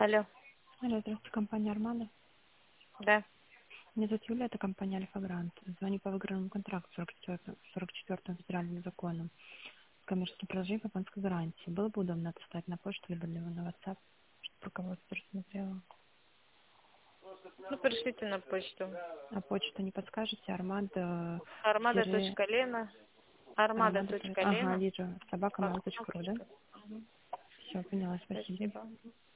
Алло, Алло, здравствуйте, компания «Армада». да. Меня зовут Юлия, это компания «Альфа-Грант». Звоню по выигранному контракту 44-м федеральным законом. Коммерческим предложением японской гарантии. Было бы удобно отослать на почту, либо на WhatsApp, чтобы руководство рассмотрело. Ну, пришлите на почту. А почту не подскажете? Армада... Armada.lena. Ага, Armada.lena. вижу. Собака.mail.ru, да? Мгм. Все, поняла, спасибо. Спасибо.